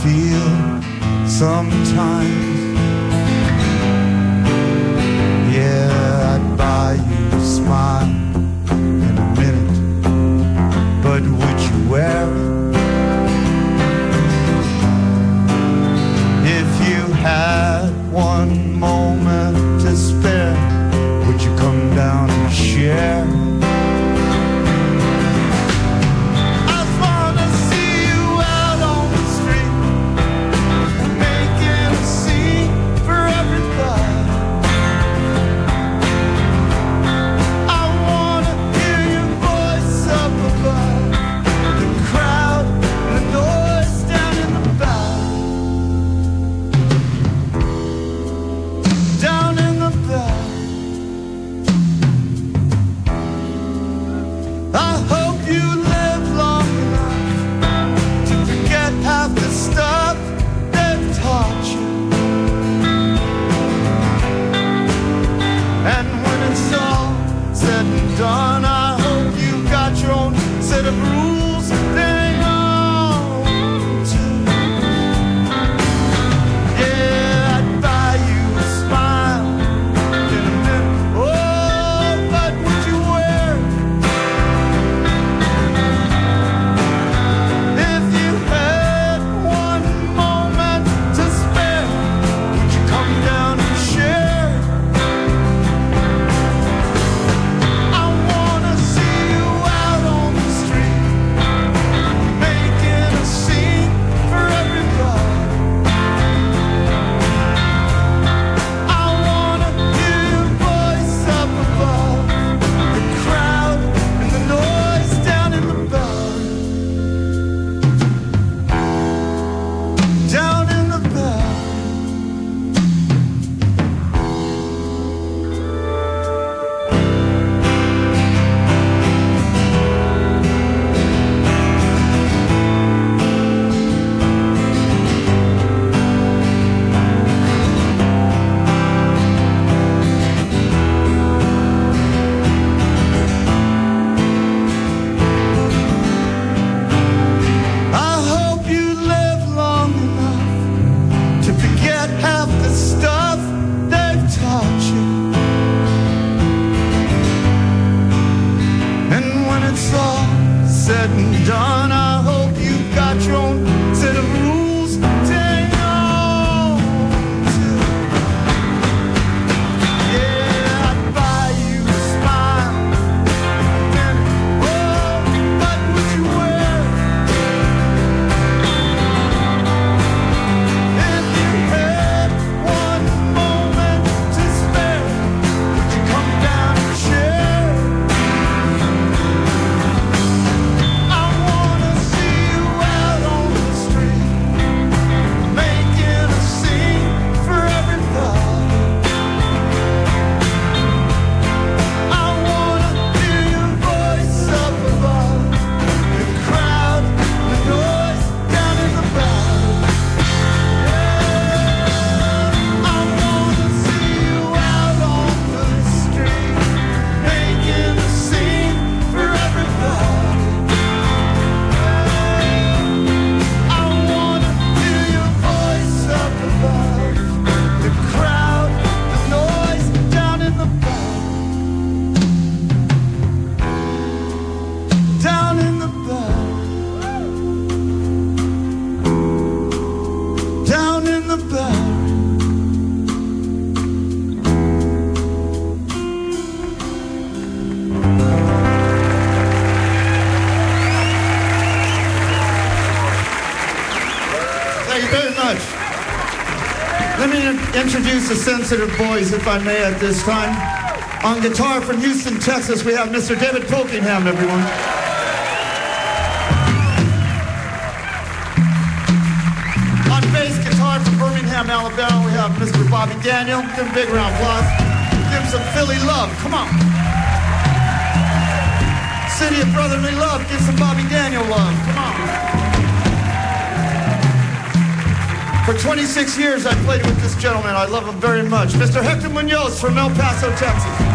feel sometimes. Yeah, I'd buy you a smile in a minute, but would you wear it? If you had one moment to spare, would you come down and share? Introduce the Sensitive Boys, if I may, at this time. On guitar from Houston, Texas, we have Mr. David Polkingham, everyone. On bass guitar from Birmingham, Alabama, we have Mr. Bobby Daniel. Give him a big round of applause. Give him some Philly love. Come on. City of Brotherly Love. Give some Bobby Daniel love. Come on. For 26 years, I played with this gentleman. I love him very much. Mr. Hector Munoz from El Paso, Texas.